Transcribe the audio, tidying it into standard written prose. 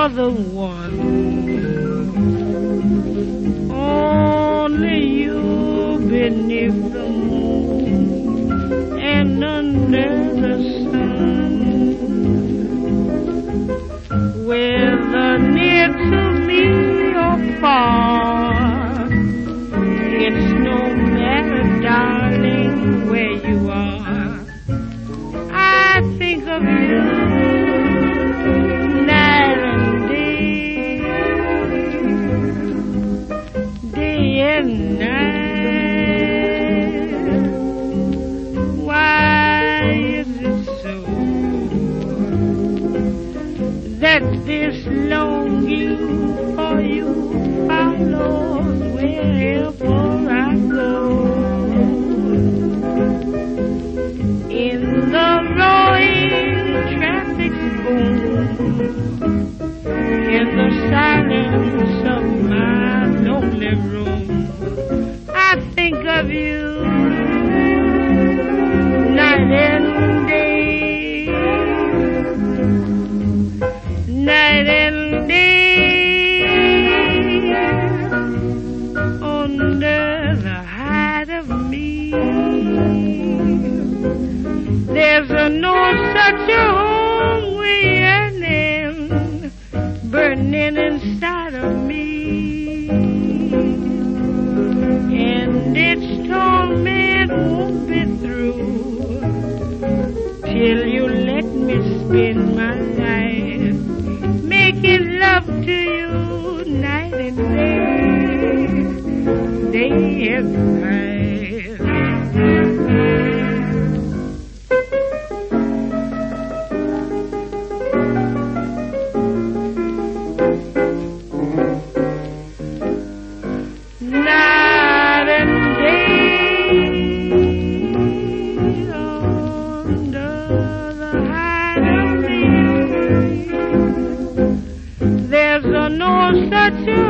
you're the one. Only you beneath the moon and under the sun. Whether near to me or far, it's no matter, darling, where you are. I think of you night and day, day and night. Why is it so that this longing for you follows wherever I go? In the roaring traffic's boom, in the silence of my lonely room, I think of you night and day, night and day, under the hide of me. There's no such hungry yearning burning inside of me, and its torment won't be through till you let me spend my life making love to you night and day, day and night. Night and day, under the hide of me, there's no such